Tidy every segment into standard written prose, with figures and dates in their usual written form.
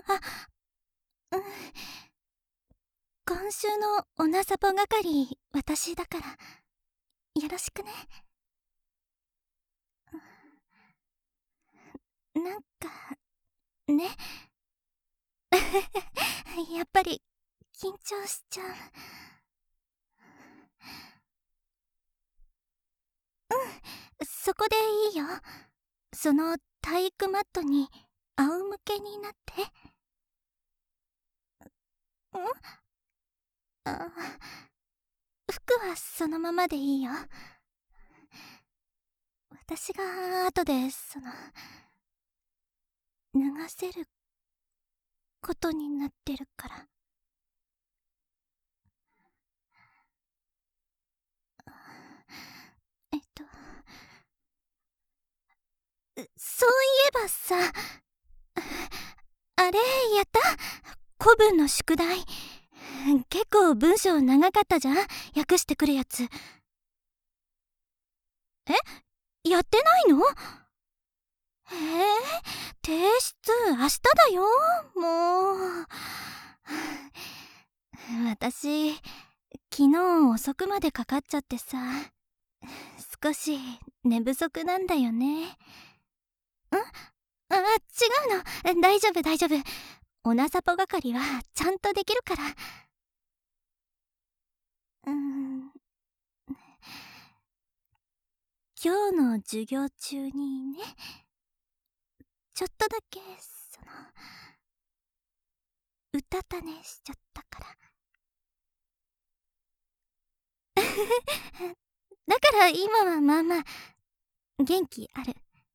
うん。今週のおなさぽ係、私だから、よろしくね。なんか、ね。やっぱり、緊張しちゃう。そこでいいよ。その体育マットに仰向けになって。あ、服はそのままでいいよ。私が後で脱がせることになってるから。そういえばさ、あれやった？古文の宿題。結構文章長かったじゃん、訳してくるやつ。やってないの？提出明日だよ、もう。私、昨日遅くまでかかっちゃってさ、少し寝不足なんだよね。違うの。大丈夫大丈夫。おなさぽ係はちゃんとできるから。今日の授業中にね、ちょっとだけうたた寝しちゃったから。だから今はまあまあ元気ある。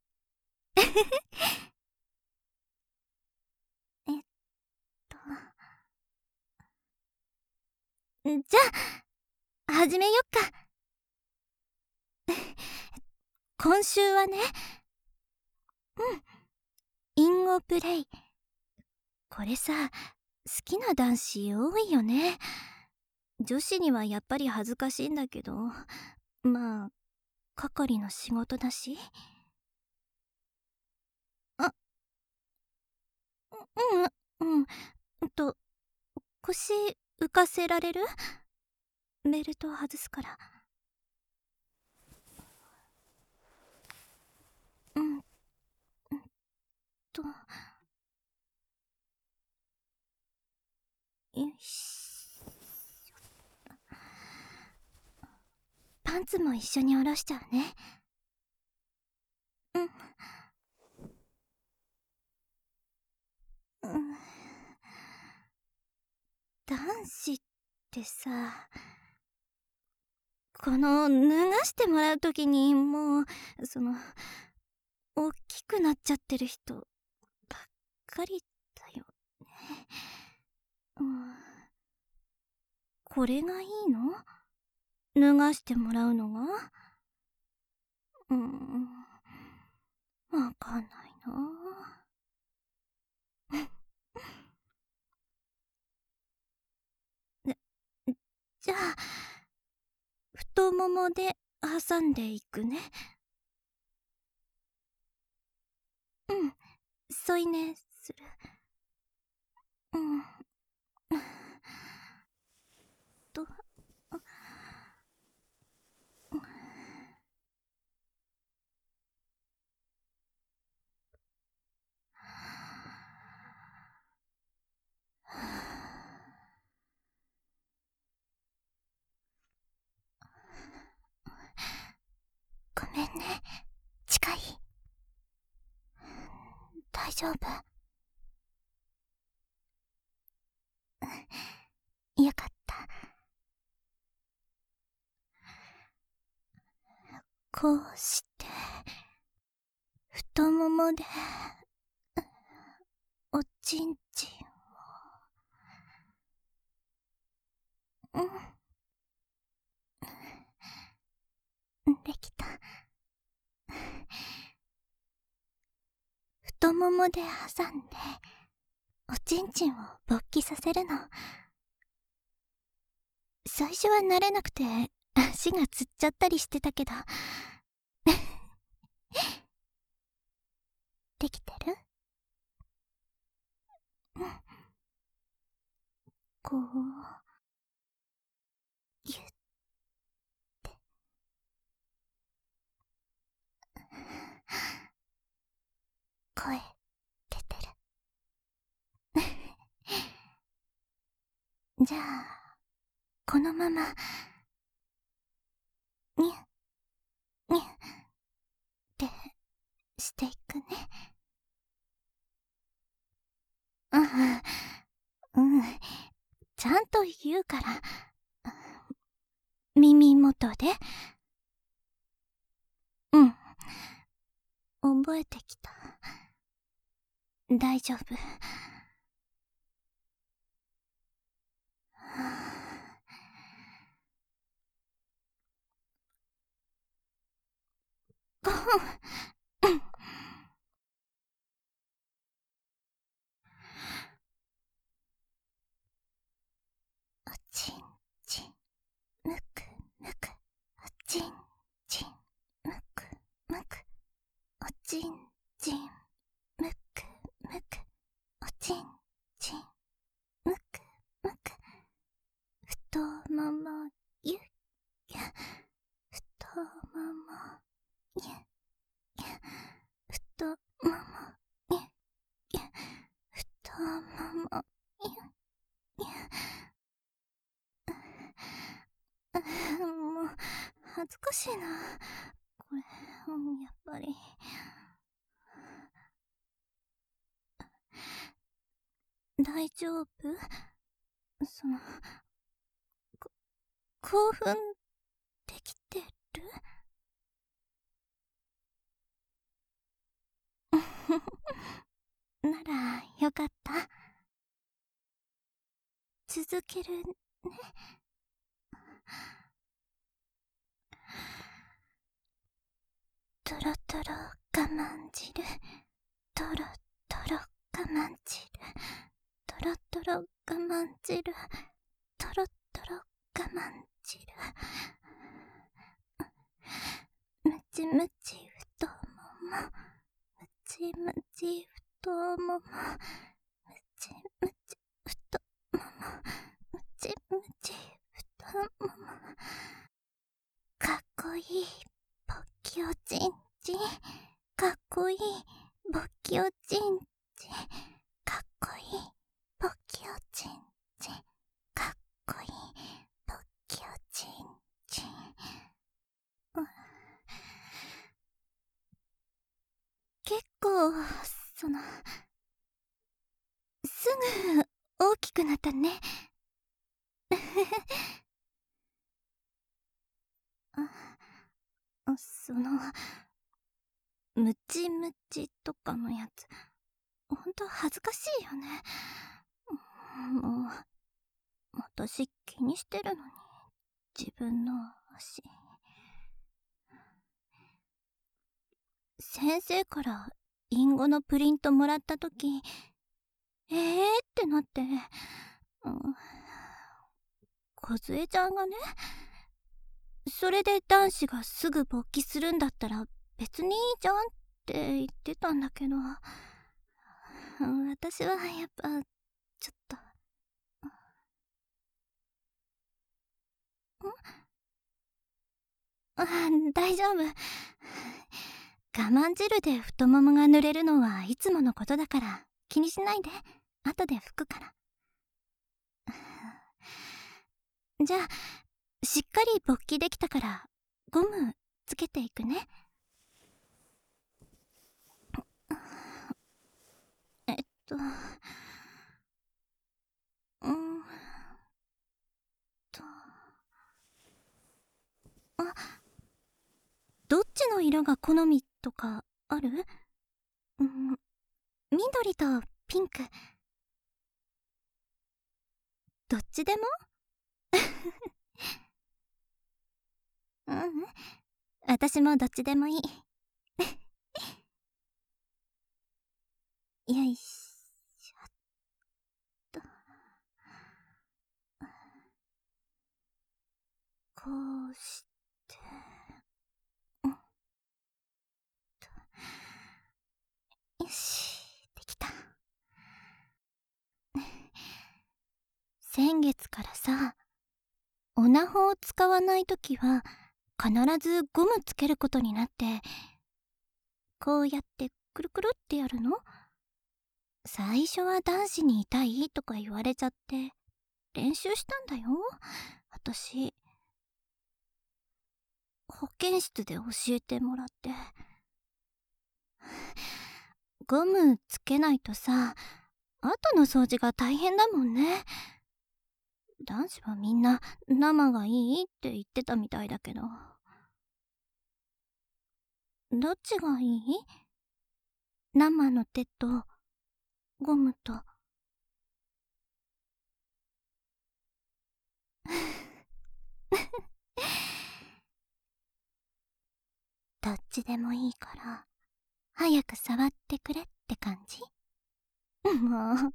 じゃあ始めよっか。今週はね、隠語プレイ。これさ、好きな男子多いよね。女子にはやっぱり恥ずかしいんだけど、まあ係の仕事だし。腰浮かせられる？ベルト外すから。よし。パンツも一緒に下ろしちゃうね。男子ってさ、この脱がしてもらうときにもう大きくなっちゃってる人ばっかりだよね。これがいいの？脱がしてもらうのが？わかんないな。じゃあ太ももで挟んでいくね。添い寝する。とごめんね、近い？大丈夫？よかった。こうして太ももでおちんちんを。できた。太ももで挟んでおちんちんを勃起させるの。最初は慣れなくて足がつっちゃったりしてたけど。できてる？ こう、ぎゅって。声出てる。じゃあ、このまま、にゅ、にゅってしていくね。うん、うん。ちゃんと言うから。耳元で。うん。覚えてきた。大丈夫。おちんちん、むくむく。おちんちん、むくむく。おちんちん、むくむく。おちんちん、むくむく。太ももゆゆ、太ももゆゆ、太ももゆゆ、太ももゆゆ。もう恥ずかしいなこれ。やっぱり大丈夫？その興奮できてる？ならよかった。続けるね。トロトロ我慢汁、トロトロ我慢汁、トロトロ我慢汁、トロトロ我慢汁。ムチムチ太もも、ムチムチ太もも、ムチムチ太もも、ムチムチ太もも。かっこいいボッキオチンチン、かっこいいボッキオチンチン、かっこいいボッキオチンチン、かっこいいボッキオチンチン。結構すぐ大きくなったね。ムチムチとかのやつ、ほんと恥ずかしいよね。もう私気にしてるのに、自分の足。先生からリンゴのプリントもらったとき、ってなって、梢ちゃんがね、それで男子がすぐ勃起するんだったら別にいいじゃんって言ってたんだけど、私はやっぱちょっと。大丈夫。我慢汁で太ももが濡れるのはいつものことだから気にしないで。後で拭くから。じゃあしっかり勃起できたからゴムつけていくね。えっとうんとあ、どっちの色が好みとかある？緑とピンク、どっちでも。うん、私もどっちでもいい。よいしょっと。こうして、よし、できた。 先月からさ、オナホを使わないときは必ずゴムつけることになって、こうやってくるくるってやるの。最初は男子に痛いとか言われちゃって練習したんだよ。私保健室で教えてもらって。ゴムつけないとさ、後の掃除が大変だもんね。男子はみんな生がいいって言ってたみたいだけど、どっちがいい？生の手とゴムと。どっちでもいいから早く触ってくれって感じ。もう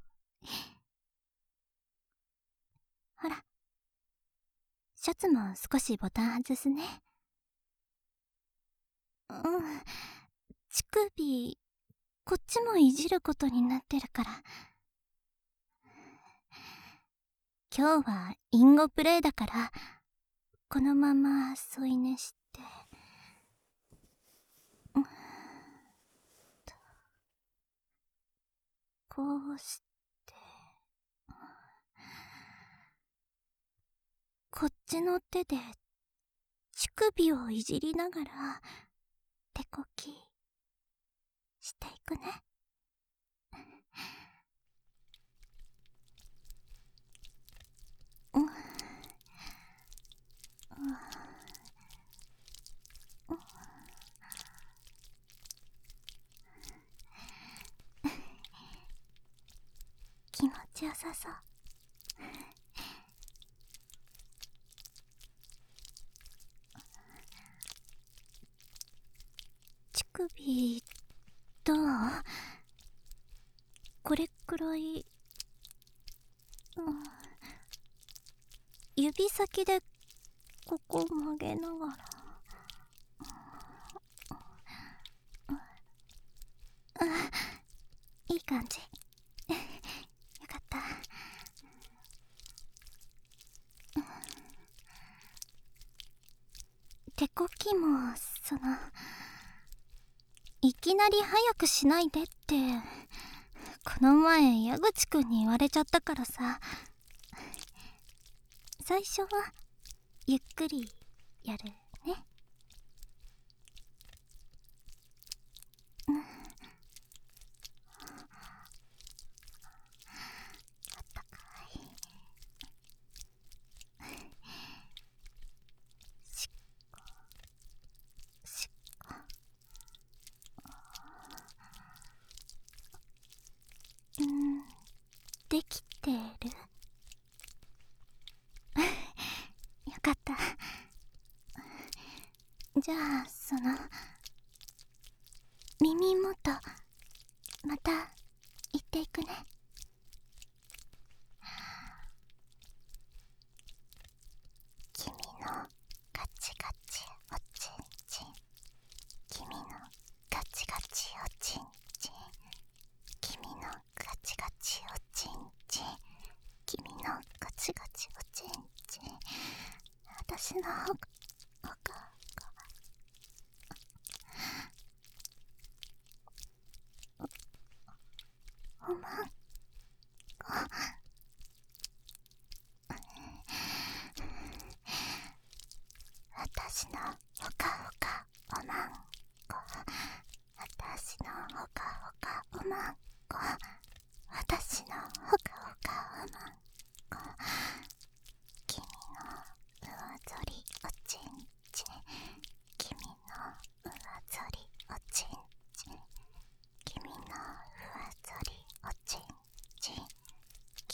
ほら、シャツも少しボタン外すね。乳首こっちもいじることになってるから。今日はインゴプレイだから、このまま添い寝して、こうして、こっちの手で乳首をいじりながら手こきしていくね。気持ちよさそう。乳首どう？これくらい、指先でここ曲げながら、いい感じ。よかった。手こきもいきなり早くしないでってこの前矢口くんに言われちゃったからさ、最初はゆっくりやるね。あったかい。しっこしっこ。できてる？よかった。じゃあ耳元また行っていくね。君のガチガチおちんちん、君のガチガチおちんちん、君のガチガチおちんちん、君のガチガチおちんちん、私のほかおまんこ。私のほかほかおまんこ、私のほかほかおまんこ、私のほかほかおまんこ、君の上ぞりおちんちん、君の上ぞりおちんちん、君の上ぞりおちんちん、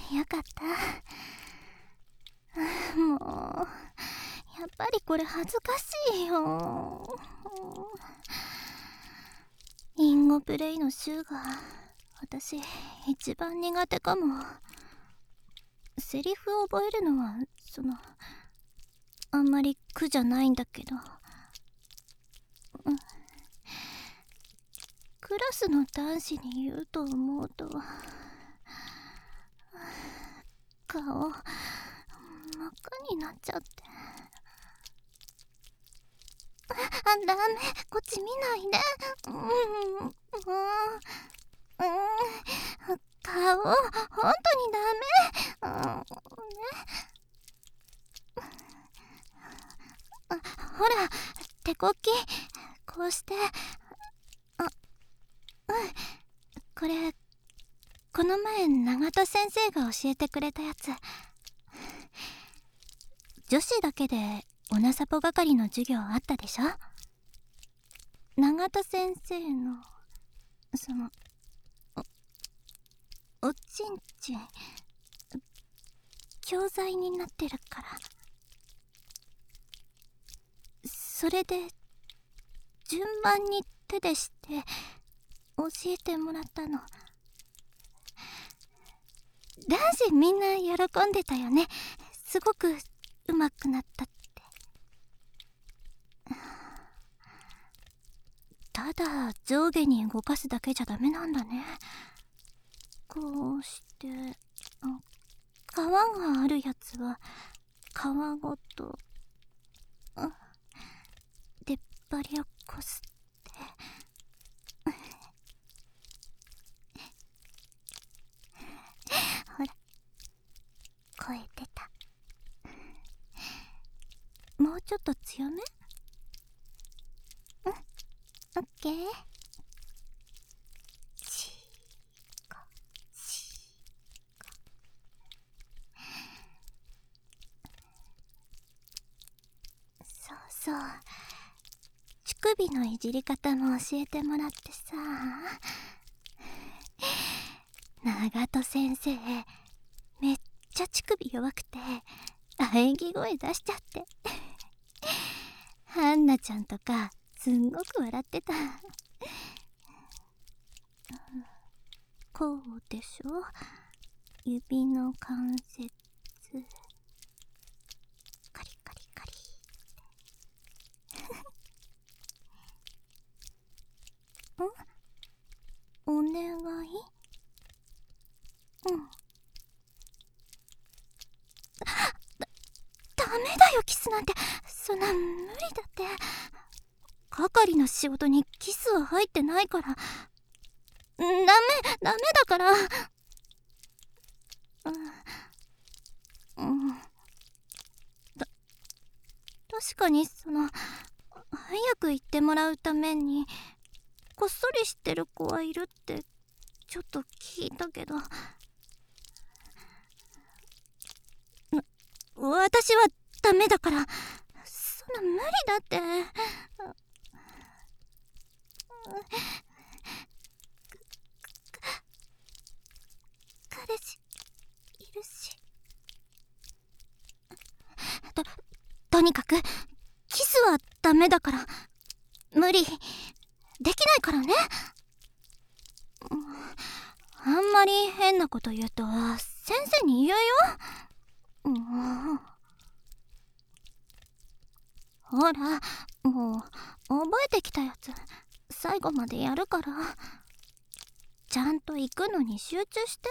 よかった。もうやっぱりこれ恥ずかしいよ。インゴプレイの週が私一番苦手かも。セリフを覚えるのはあんまり苦じゃないんだけど、クラスの男子に言うと思うと顔真っ赤になっちゃって。ダメ、こっち見ないで。顔本当にダメ。ほら、手こきこうして。これこの前永田先生が教えてくれたやつ。女子だけでオナサポ係の授業あったでしょ。永田先生のおちんちん教材になってるから。それで順番に手でして教えてもらったの。男子みんな喜んでたよね。すごく上手くなったって。ただ上下に動かすだけじゃダメなんだね。こうして皮があるやつは皮ごと出っ張りをこすってほら、声出た。もうちょっと強め？オッケー。そうそう、乳首のいじり方も教えてもらってさ。長戸先生めっちゃ乳首弱くて喘ぎ声出しちゃってハンナちゃんとかすんごく笑ってた。こうでしょ、指の関節カリカリカリお願い。ダメだよ、キスなんて。そんな無理だって。係の仕事にキスは入ってないから。ダメだから。確かに早く言ってもらうためにこっそり知ってる子はいるってちょっと聞いたけど、私はダメだから。そんな無理だって。彼氏いるし。とにかくキスはダメだから。無理できないからね。あんまり変なこと言うと先生に言うよ。ほら、もう覚えてきたやつ最後までやるから。ちゃんと行くのに集中して。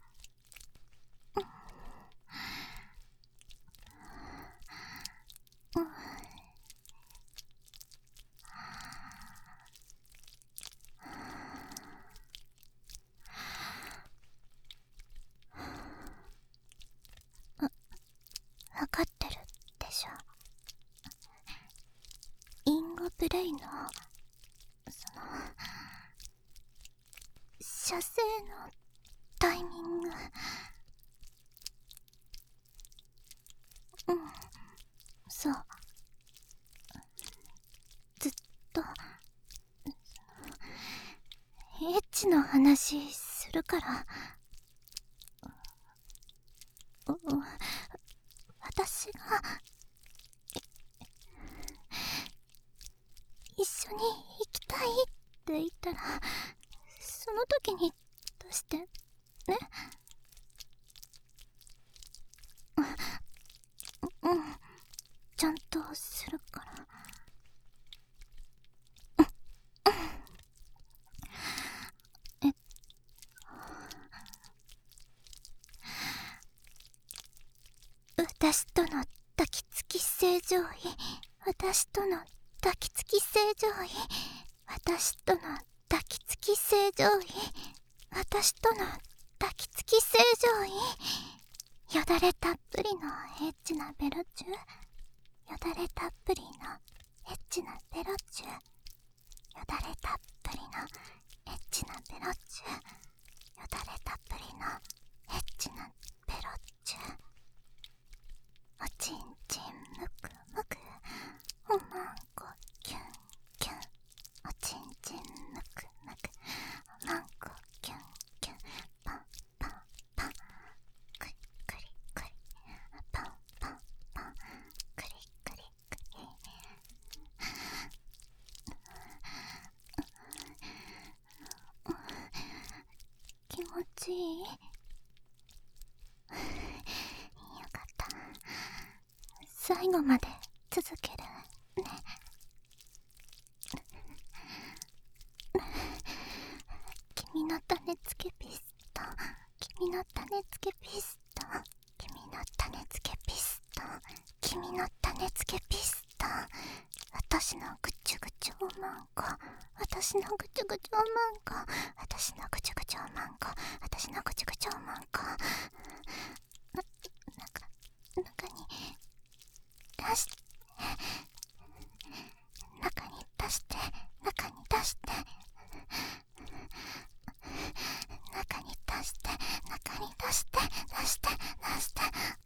分かってるでしょ。インゴプレイの射精のタイミング。そう、ずっとエッチの話するから。 私が一緒に行きたいって言ったら、その時に出してね。うん、ちゃんとするから。私との抱きつき正常位、私との抱きつき正常位、私との抱きつき正常位、私との抱きつき正常位。よだれたっぷりのエッチなベロチュー、よだれたっぷりのエッチなベロチュー、よだれたっぷりのエッチなベロチュー、よだれたっぷりのエッチなベロチュー。おちんちんむくむく、おまんこキュンキュン、おちんちんむくむく、おまんこキュンキュン、パンパンパン、クリクリクリ、パンパンパン、クリクリクリ。気持ちいい？よかった。最後まで続けるね。君の種付けピストン、君の種付けピストン、君の種付けピストン、君の種付けピストン。私のぐちゅぐちゅおまんこ、私のぐちゅぐちゅおまんこ、私のぐちゅぐちゅおまんこ、私のぐちゅぐちゅおまんこ。中に出して、中に出して、中に出して、中に出して、中に出して、出して、出して。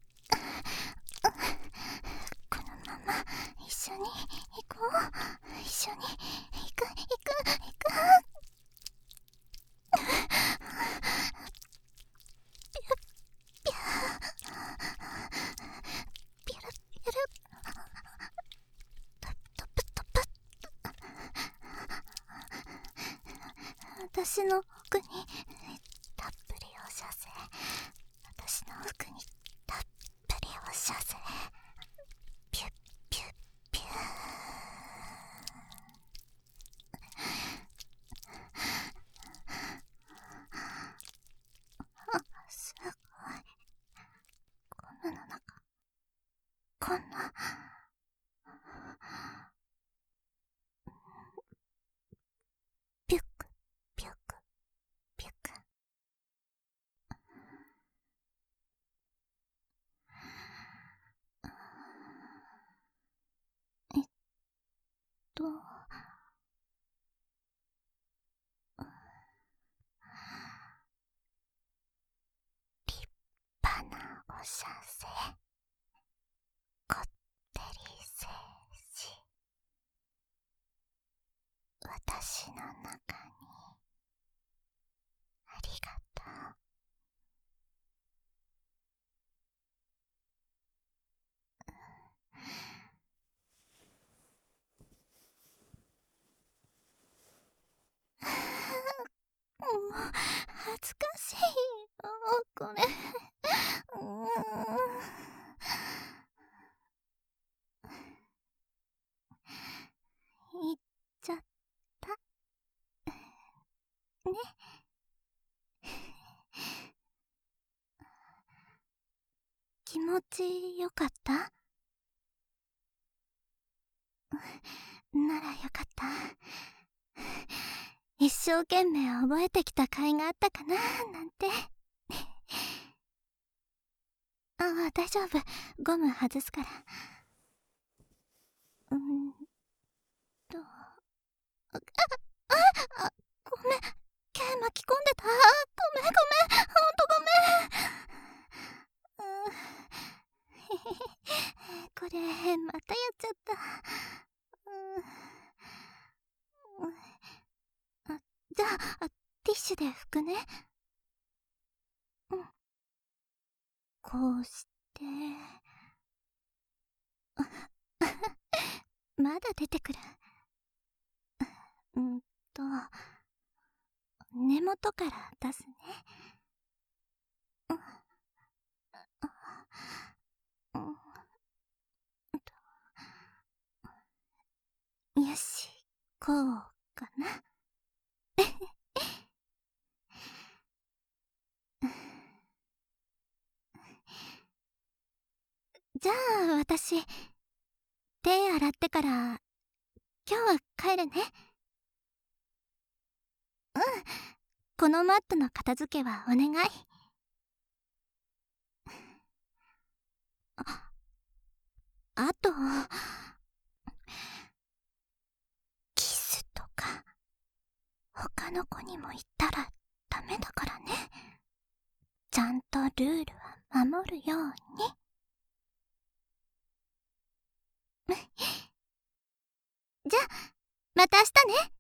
このまま一緒に行こう。一緒に行く。ピュッピュー、ピュルピュル、トプトプトプ。私の奥にたっぷりお射精、私の奥にたっぷりお射精、ピュッピュッピュー。すごい。こんなの中、こんなピュックピュックピュック。えっと立派なお射精、こってり精子、私の中にありがとう。もう恥ずかしい。これ言っちゃったね。気持ちよかった？ならよかった。一生懸命覚えてきた甲斐があったかななんて。大丈夫、ゴム外すから。ごめん、毛巻き込んでた。ごめん、ほんとごめん。これまたやっちゃった。じゃあティッシュで拭くね。 こうしてまだ出てくる。うんと根元から出すね。よし、こうかな。じゃあ私、手洗ってから今日は帰るね。うん、このマットの片付けはお願い。あとキスとか他の子にも言ったらダメだからね。ちゃんとルールは守るように。じゃあまた明日ね。